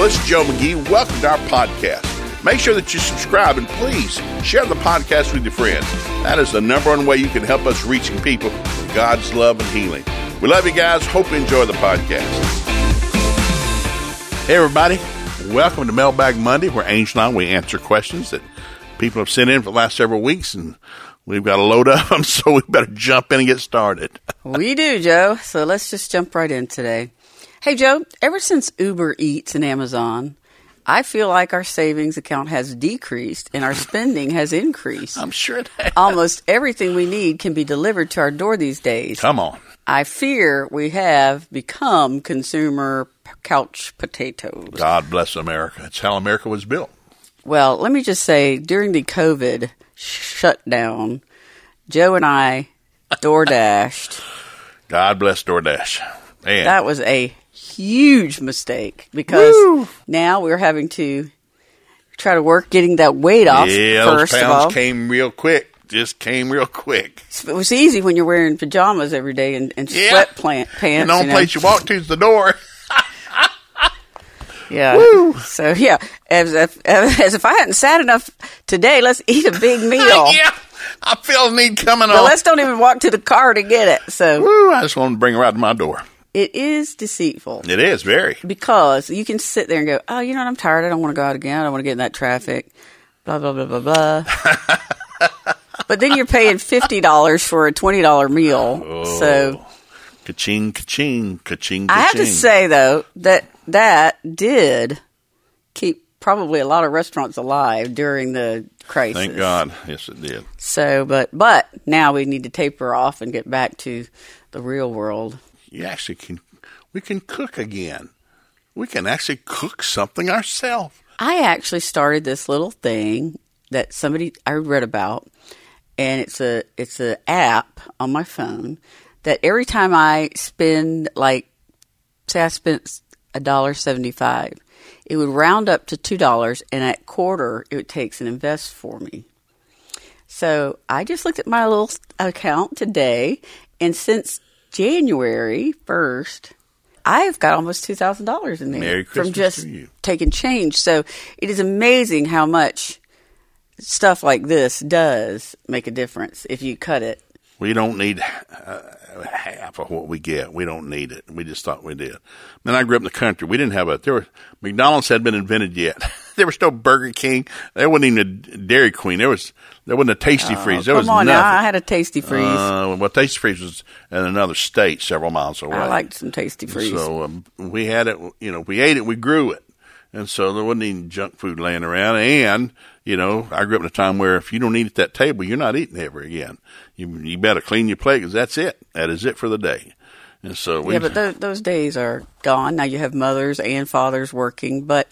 it's Joe McGee. Welcome to our podcast. Make sure that you subscribe and please share the podcast with your friends. That is the number one way you can help us reaching people with God's love and healing. We love you guys. Hope you enjoy the podcast. Hey, everybody. Welcome to Mailbag Monday, where Angel and I, we answer questions that people have sent in for the last several weeks, and we've got a load of them, so we better jump in and get started. We do, Joe. So let's just jump right in today. Hey, Joe, ever since Uber Eats and Amazon, I feel like our savings account has decreased and our spending has increased. I'm sure it has. Almost everything we need can be delivered to our door these days. Come on. I fear we have become consumer couch potatoes. God bless America. It's how America was built. Well, let me just say, during the COVID shutdown, Joe and I DoorDashed. God bless DoorDash. Man. That was a huge mistake because now we're having to try to work getting that weight off. Yeah, first those of all. pounds came real quick. Just came real quick. It was easy when you're wearing pajamas every day and sweat pants. And the only place you walk to is the door. Yeah. Woo. So, yeah, as if I hadn't sat enough today, let's eat a big meal. Yeah, I feel the need coming But on. let's don't even walk to the car to get it. So I just want to bring her out to my door. it is deceitful. It is, very. Because you can sit there and go, oh, you know what, I'm tired. I don't want to go out again. I don't want to get in that traffic. Blah, blah, blah, blah, blah. But then you're paying $50 for a $20 meal. Oh. So Ka-ching, ka-ching, ka-ching, ka-ching. I have to say, though, that did keep probably a lot of restaurants alive during the crisis. Thank God. Yes, it did. So, but now we need to taper off and get back to the real world. You actually we can cook again. We can actually cook something ourselves. I actually started this little thing that I read about, and it's a app on my phone that every time I spend, like, say I spent $1.75, it would round up to $2, and at quarter it takes and invest for me. So I just looked at my little account today, and since January 1st, I've got almost $2,000 in there. Merry Christmas from just to you. taking change. So it is amazing how much stuff like this does make a difference if you cut it. We don't need half of what we get. We don't need it. We just thought we did. Then I grew up in the country. We didn't have McDonald's hadn't been invented yet. There was no Burger King. There wasn't even a Dairy Queen. There wasn't a Tasty Freeze. There was nothing. Now, I had a Tasty Freeze. Well, Tasty Freeze was in another state several miles away. I liked some Tasty Freeze. So we had it. We ate it. We grew it. And so there wasn't any junk food laying around. And, I grew up in a time where if you don't eat at that table, you're not eating ever again. You better clean your plate because that's it. That is it for the day. And so but those days are gone. Now you have mothers and fathers working. But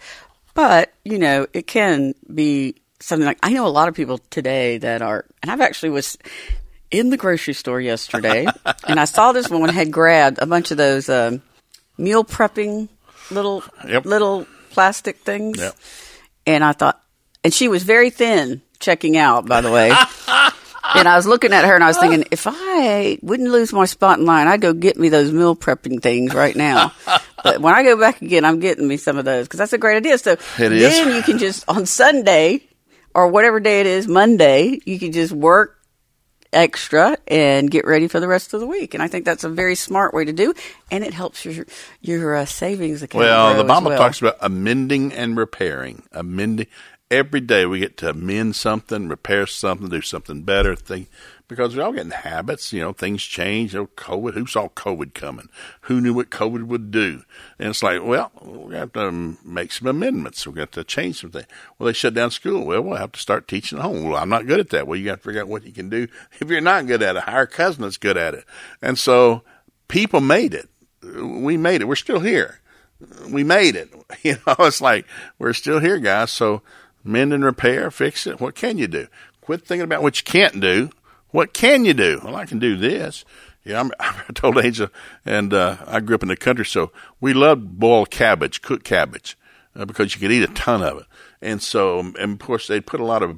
it can be something like, I know a lot of people today that are, and I've actually was in the grocery store yesterday, and I saw this woman had grabbed a bunch of those meal prepping little plastic things. Yep. And I thought, and she was very thin checking out, by the way. And I was looking at her and I was thinking, if I wouldn't lose my spot in line, I'd go get me those meal prepping things right now. But when I go back again, I'm getting me some of those because that's a great idea. So then you can just, on Sunday or whatever day it is, Monday, you can just work extra and get ready for the rest of the week. And I think that's a very smart way to do, and it helps your savings account. Well, the Bible talks about amending and repairing. Every day we get to amend something, repair something, do something better. Because we all get in habits. Things change. COVID. Who saw COVID coming? Who knew what COVID would do? And it's like, well, we have to make some amendments. We got to change some things. Well, they shut down school. Well, we'll have to start teaching at home. Well, I'm not good at that. Well, you got to figure out what you can do. If you're not good at it, hire a cousin that's good at it. And so people made it. We made it. We're still here. We made it. It's like we're still here, guys. So mend and repair, fix it. What can you do? Quit thinking about what you can't do. What can you do? Well, I can do this. Yeah, I told Angel, and I grew up in the country, so we loved boiled cabbage, cooked cabbage, because you could eat a ton of it. And so, and of course, they put a lot of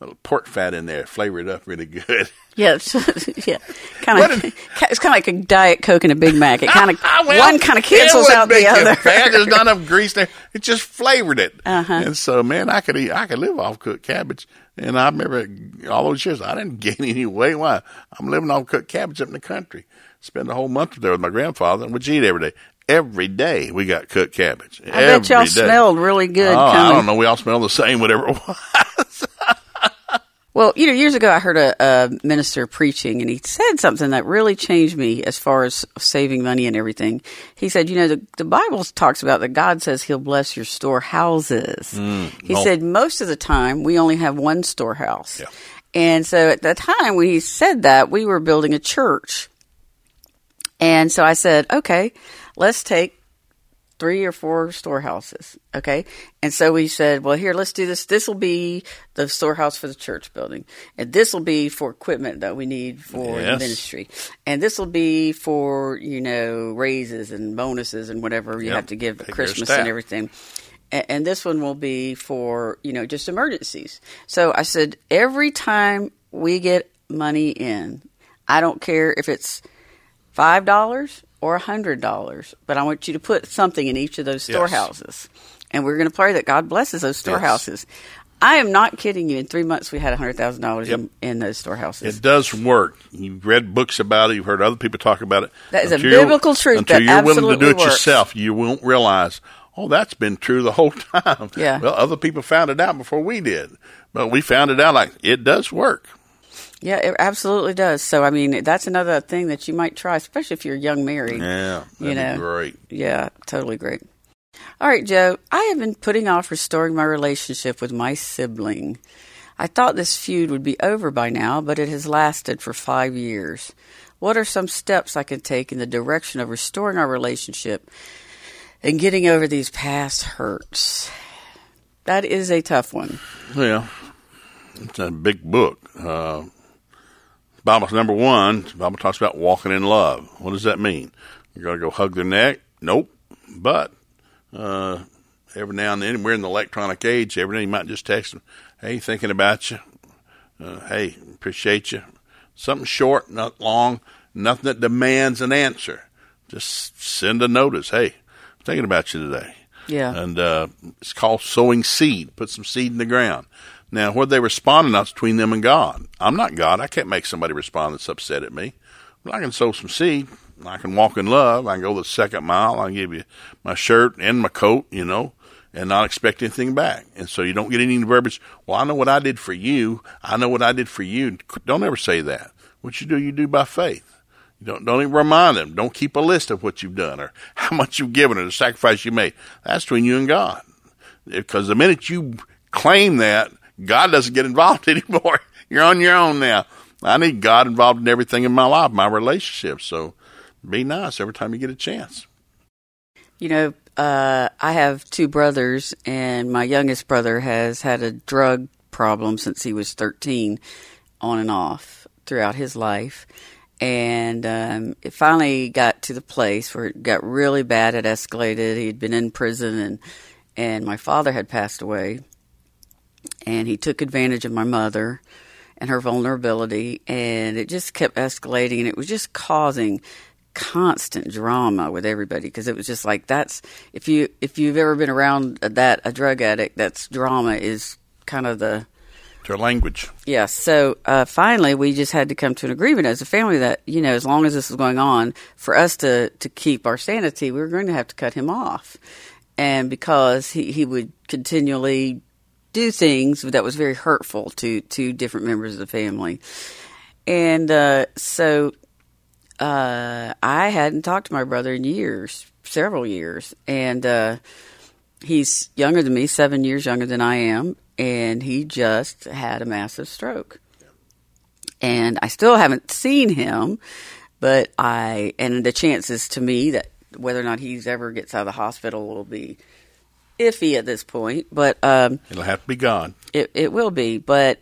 pork fat in there, flavor it up really good. Yeah, yeah. It's kind of like a Diet Coke and a Big Mac. It kind of one kind of cancels out the other. Fat. There's not enough grease there. It just flavored it. And so, man, I could live off cooked cabbage. And I remember all those years I didn't gain any weight. Why? I'm living off cooked cabbage up in the country. Spend a whole month there with my grandfather, and we'd eat every day. Every day we got cooked cabbage. I bet y'all smelled really good. I don't know. We all smelled the same, whatever it was. Well, years ago I heard a minister preaching, and he said something that really changed me as far as saving money and everything. He said, the Bible talks about that God says he'll bless your storehouses. He said most of the time we only have one storehouse. Yeah. And so at the time when he said that, we were building a church. And so I said, okay, let's take 3 or 4 storehouses. Okay. And so we said, well, here, let's do this. This will be the storehouse for the church building. And this will be for equipment that we need for the ministry. And this will be for, raises and bonuses and whatever you have to give at Christmas and everything. And this one will be for, just emergencies. So I said, every time we get money in, I don't care if it's $5 or $100, but I want you to put something in each of those storehouses. And we're going to pray that God blesses those storehouses. Yes. I am not kidding you. In 3 months, we had $100,000 in those storehouses. It does work. You've read books about it. You've heard other people talk about it. That is a biblical truth that absolutely works. Until you're willing to do it yourself, you won't realize, that's been true the whole time. Yeah. Well, other people found it out before we did. But we found it out it does work. Yeah, it absolutely does. So, that's another thing that you might try, especially if you're young married. Yeah, that'd be great. Yeah, totally great. All right, Joe, I have been putting off restoring my relationship with my sibling. I thought this feud would be over by now, but it has lasted for 5 years. What are some steps I can take in the direction of restoring our relationship and getting over these past hurts? That is a tough one. Yeah, it's a big book. Bible's number 1, the Bible talks about walking in love. What does that mean? You're going to go hug their neck? Nope. But every now and then, we're in the electronic age, every day you might just text them, hey, thinking about you. Hey, appreciate you. Something short, not long, nothing that demands an answer. Just send a notice. Hey, I'm thinking about you today. Yeah. And it's called sowing seed. Put some seed in the ground. Now, whether they respond or not is between them and God. I'm not God. I can't make somebody respond that's upset at me. But I can sow some seed. I can walk in love. I can go the second mile. I can give you my shirt and my coat, and not expect anything back. And so you don't get any verbiage, well, I know what I did for you. I know what I did for you. Don't ever say that. What you do by faith. Don't even remind them. Don't keep a list of what you've done or how much you've given or the sacrifice you made. That's between you and God. Because the minute you claim that, God doesn't get involved anymore. You're on your own now. I need God involved in everything in my life, my relationships. So be nice every time you get a chance. I have 2 brothers, and my youngest brother has had a drug problem since he was 13, on and off throughout his life. And it finally got to the place where it got really bad. It escalated. He'd been in prison, and my father had passed away. And he took advantage of my mother and her vulnerability, and it just kept escalating, and it was just causing constant drama with everybody, because it was just like, that's, if you've ever been around a drug addict, that's drama is kind of their language. Yeah. So finally, we just had to come to an agreement as a family that, as long as this was going on, for us to keep our sanity, we were going to have to cut him off. And because he would continually do things that was very hurtful to different members of the family. And so I hadn't talked to my brother in years, several years. And he's younger than me, 7 years younger than I am. And he just had a massive stroke. And I still haven't seen him, but and the chances to me that whether or not he's ever gets out of the hospital will be iffy at this point, but it'll have to be God. It will be, but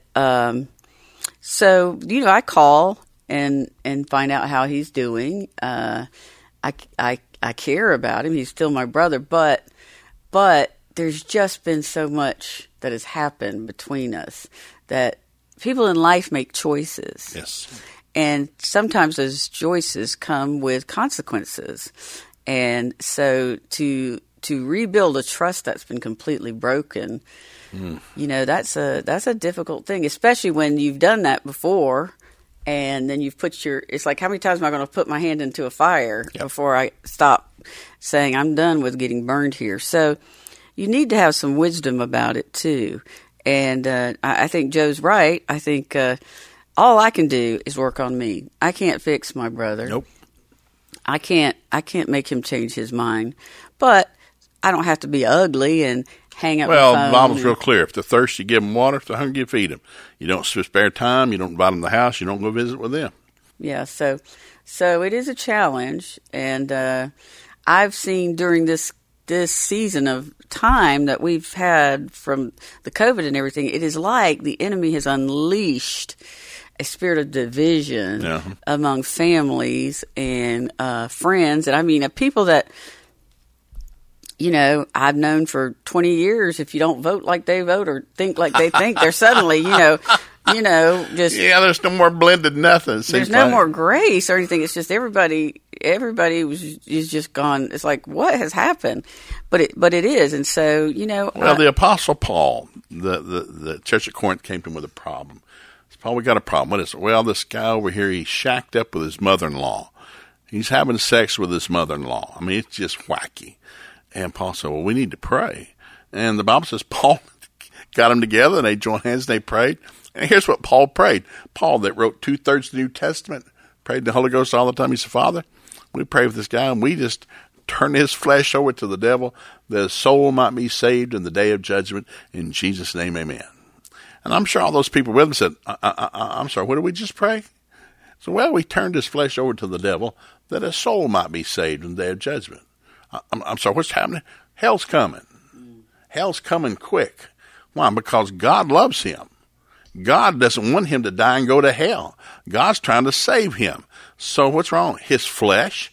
so I call and find out how he's doing. I care about him. He's still my brother, but there's just been so much that has happened between us that people in life make choices. Yes. And sometimes those choices come with consequences. And so to rebuild a trust that's been completely broken, that's a difficult thing, especially when you've done that before. And then you've it's like, how many times am I going to put my hand into a fire before I stop saying I'm done with getting burned here? So you need to have some wisdom about it too. And I think Joe's right. I think all I can do is work on me. I can't fix my brother. Nope. I can't make him change his mind. But I don't have to be ugly and hang up the phone. Well, the Bible's real clear. If they're thirsty, give them water. If they're hungry, you feed them. You don't spare time. You don't invite them to the house. You don't go visit with them. Yeah, so it is a challenge. And I've seen during this season of time that we've had from the COVID and everything, it is like the enemy has unleashed a spirit of division among families and friends. And I mean, people that, I've known for 20 years, if you don't vote like they vote or think like they think, they're suddenly, just... Yeah, there's no more blended nothing. There's no more grace or anything. It's just everybody is just gone. It's like, what has happened? But it is. And so, Well, the Apostle Paul, the church at Corinth came to him with a problem. Paul, we got a problem. What is it? Well, this guy over here, he's shacked up with his mother-in-law. He's having sex with his mother-in-law. I mean, it's just wacky. And Paul said, well, we need to pray. And the Bible says Paul got them together, and they joined hands, and they prayed. And here's what Paul prayed. Paul, that wrote 2/3 of the New Testament, prayed the Holy Ghost all the time. He said, Father, we pray for this guy, and we just turn his flesh over to the devil, that his soul might be saved in the day of judgment. In Jesus' name, amen. And I'm sure all those people with him said, I'm sorry, what did we just pray? So, well, we turned his flesh over to the devil that his soul might be saved in the day of judgment. I'm sorry, what's happening? Hell's coming. Hell's coming quick. Why? Because God loves him. God doesn't want him to die and go to hell. God's trying to save him. So what's wrong? His flesh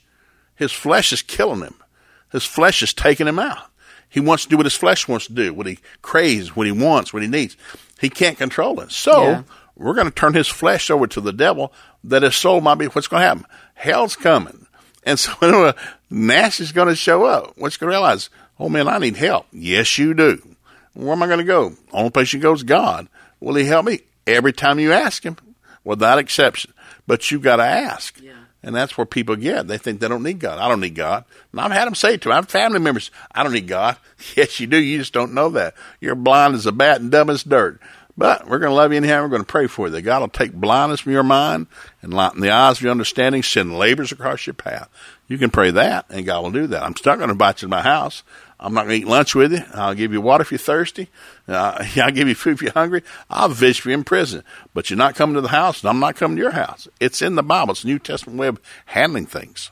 is killing him. His flesh is taking him out. He wants to do what his flesh wants to do, what he craves, what he wants, what he needs. He can't control it. So we're going to turn his flesh over to the devil that his soul might be. What's going to happen? Hell's coming. And so Nash is going to show up. What's going to realize? Oh, man, I need help. Yes, you do. Where am I going to go? Only place you go is God. Will he help me? Every time you ask him, without exception. But you've got to ask. Yeah. And that's where people get. They think they don't need God. I don't need God. And I've had them say it to me. I have family members, I don't need God. Yes, you do. You just don't know that. You're blind as a bat and dumb as dirt. But we're going to love you anyhow. We're going to pray for you. That God will take blindness from your mind and lighten the eyes of your understanding, send labors across your path. You can pray that, and God will do that. I'm still going to invite you to my house. I'm not going to eat lunch with you. I'll give you water if you're thirsty. I'll give you food if you're hungry. I'll visit you in prison. But you're not coming to the house, and I'm not coming to your house. It's in the Bible. It's a New Testament way of handling things.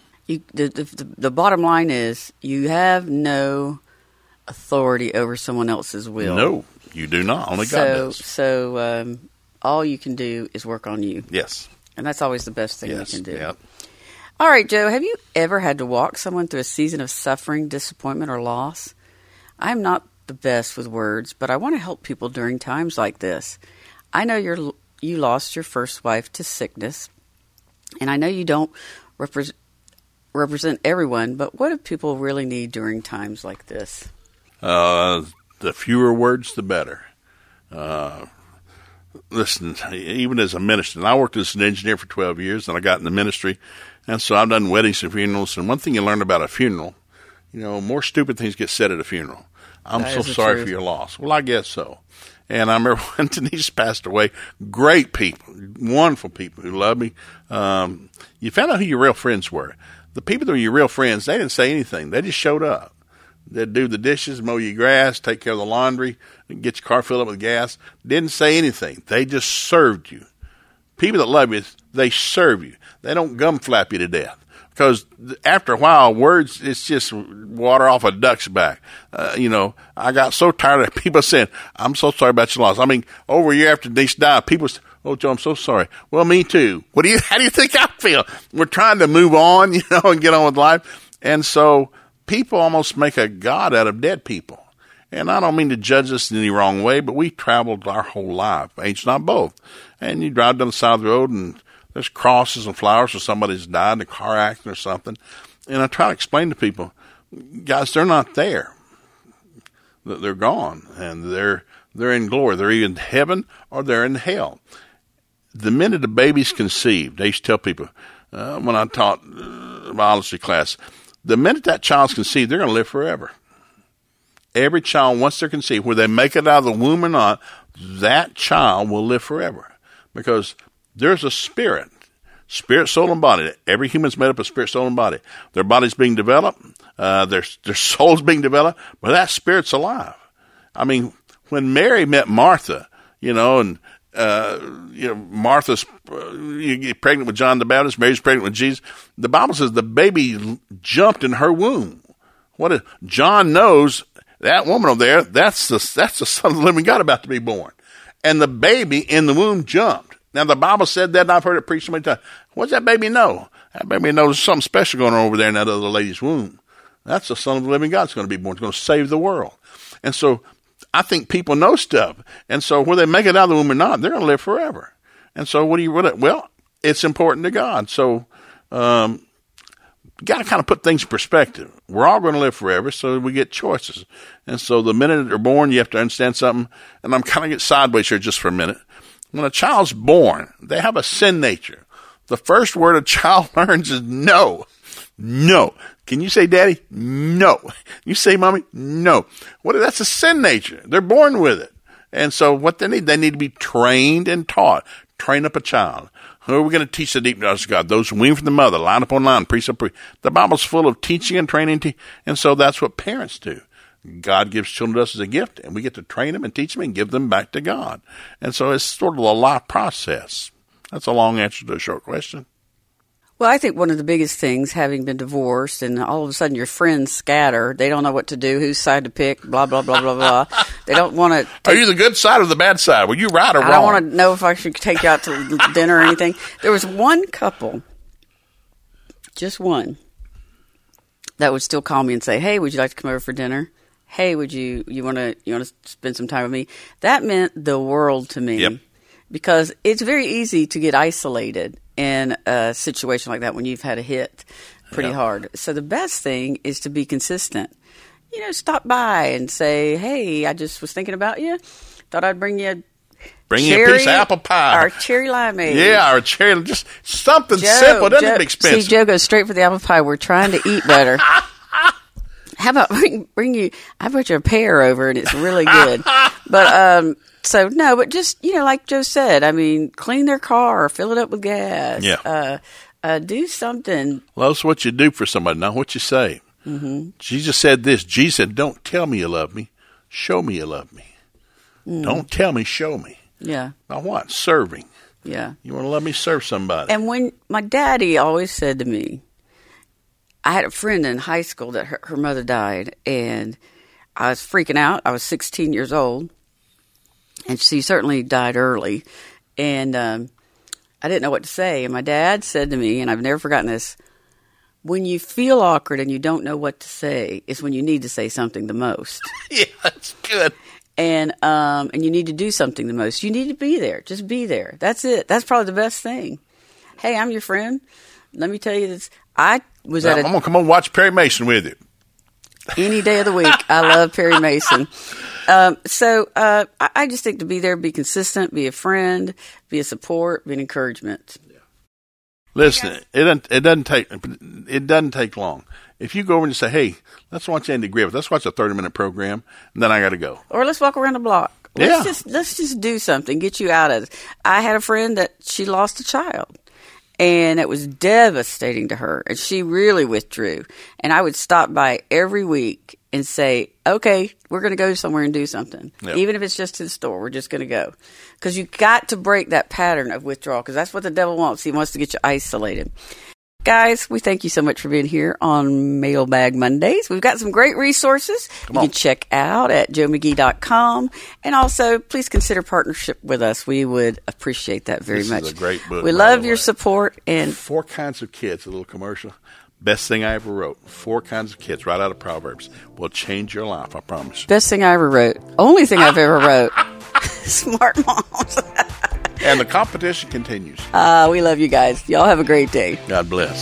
The bottom line is you have no authority over someone else's will. No, you do not. Only God does. So all you can do is work on you. Yes. And that's always the best thing you can do. Yep. All right, Joe, have you ever had to walk someone through a season of suffering, disappointment, or loss? I'm not the best with words, but I want to help people during times like this. I know you lost your first wife to sickness, and I know you don't represent everyone, but what do people really need during times like this? The fewer words, the better. Listen, even as a minister, and I worked as an engineer for 12 years, and I got in the ministry, and so I've done weddings and funerals, and one thing you learn about a funeral, more stupid things get said at a funeral. I'm so sorry for your loss. Well, I guess so. And I remember when Denise passed away, great people, wonderful people who loved me. You found out who your real friends were. The people that were your real friends, they didn't say anything. They just showed up. They'd do the dishes, mow your grass, take care of the laundry, get your car filled up with gas. Didn't say anything. They just served you. People that love you, they serve you. They don't gum flap you to death. Because after a while, words, it's just water off a duck's back. I got so tired of people saying, I'm so sorry about your loss. I mean, over a year after Denise died, people said, oh, Joe, I'm so sorry. Well, me too. How do you think I feel? We're trying to move on, and get on with life. And so people almost make a God out of dead people. And I don't mean to judge us in any wrong way, but we traveled our whole life, ain't not both. And you drive down the side of the road and there's crosses and flowers or somebody's died in a car accident or something. And I try to explain to people, guys, they're not there. They're gone, and they're in glory. They're either in heaven or they're in hell. The minute a baby's conceived, they used to tell people, when I taught biology class, the minute that child's conceived, they're going to live forever. Every child, once they're conceived, whether they make it out of the womb or not, that child will live forever. Because there's a spirit, soul, and body. Every human's made up of spirit, soul, and body. Their body's being developed. Their soul's being developed, but that spirit's alive. I mean, when Mary met Martha, and Martha's you get pregnant with John the Baptist, Mary's pregnant with Jesus. The Bible says the baby jumped in her womb. John knows that woman over there? That's the Son of the living God about to be born, and the baby in the womb jumped. Now the Bible said that, and I've heard it preached so many times. What does that baby know? That baby knows there's something special going on over there in that other lady's womb. That's the Son of the living God that's going to be born. It's going to save the world. And so I think people know stuff. And so whether they make it out of the womb or not, they're going to live forever. And so well, it's important to God. So you got to kind of put things in perspective. We're all going to live forever, so we get choices. And so the minute they're born, you have to understand something. And I'm kind of get sideways here just for a minute. When a child's born, they have a sin nature. The first word a child learns is no. No. Can you say daddy? No. You say mommy? No. That's a sin nature. They're born with it. And so what they need to be trained and taught. Train up a child. Who are we going to teach the deep knowledge of God? Those who wean from the mother, line upon line, precept upon precept. The Bible's full of teaching and training. And so that's what parents do. God gives children to us as a gift, and we get to train them and teach them and give them back to God. And so it's sort of a life process. That's a long answer to a short question. Well, I think one of the biggest things, having been divorced and all of a sudden your friends scatter, they don't know what to do, whose side to pick, blah, blah, blah, blah, blah. They don't want to. Are you the good side or the bad side? Were you right or wrong? I don't want to know if I should take you out to dinner or anything. There was one couple, just one, that would still call me and say, hey, would you like to come over for dinner? Hey, would you want to spend some time with me? That meant the world to me. Yep. Because it's very easy to get isolated in a situation like that when you've had a hit pretty hard. So the best thing is to be consistent. Stop by and say, hey, I just was thinking about you. Thought I'd bring you a piece of apple pie. Or cherry limeade. Yeah, or cherry, just something simple. Doesn't it be expensive? See, Joe goes straight for the apple pie. We're trying to eat better. How about bring you, I brought you a pear over and it's really good. But, but just, like Joe said, I mean, clean their car, fill it up with gas. Yeah. Do something. Well, that's what you do for somebody, not what you say. Mm-hmm. Jesus said this. Jesus said, don't tell me you love me. Show me you love me. Don't tell me, show me. Yeah. Now what? Serving. Yeah. You want to let me serve somebody. And when my daddy always said to me, I had a friend in high school that her mother died, and I was freaking out. I was 16 years old, and she certainly died early. And I didn't know what to say. And my dad said to me, and I've never forgotten this, when you feel awkward and you don't know what to say is when you need to say something the most. Yeah, that's good. And you need to do something the most. You need to be there. Just be there. That's it. That's probably the best thing. Hey, I'm your friend. Let me tell you this. I'm going to come on watch Perry Mason with you. Any day of the week. I love Perry Mason. I just think to be there, be consistent, be a friend, be a support, be an encouragement. Listen, it doesn't take long. If you go over and say, hey, let's watch Andy Griffith. Let's watch a 30-minute program, and then I got to go. Or let's walk around the block. Let's just do something, get you out of it. I had a friend that she lost a child. And it was devastating to her. And she really withdrew. And I would stop by every week and say, okay, we're going to go somewhere and do something. Yep. Even if it's just to the store, we're just going to go. Because you got to break that pattern of withdrawal. Because that's what the devil wants. He wants to get you isolated. Guys, we thank you so much for being here on Mailbag Mondays. We've got some great resources you can check out at joemcgee.com. And also, please consider partnership with us. We would appreciate that very much. This is a great book. We love your support. And 4 Kinds of Kids, a little commercial. Best thing I ever wrote. 4 Kinds of Kids, right out of Proverbs. Will change your life, I promise. Best thing I ever wrote. Only thing I've ever wrote. Smart moms. And the competition continues. We love you guys. Y'all have a great day. God bless.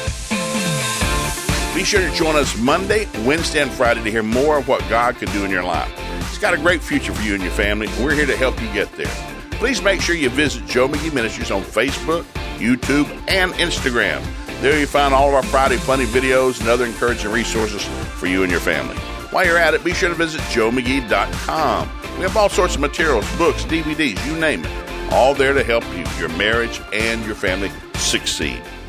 Be sure to join us Monday, Wednesday, and Friday to hear more of what God can do in your life. He's got a great future for you and your family, and we're here to help you get there. Please make sure you visit Joe McGee Ministries on Facebook, YouTube, and Instagram. There you find all of our Friday funny videos and other encouraging resources for you and your family. While you're at it, be sure to visit joemcgee.com. We have all sorts of materials, books, DVDs, you name it. All there to help you, your marriage, and your family succeed.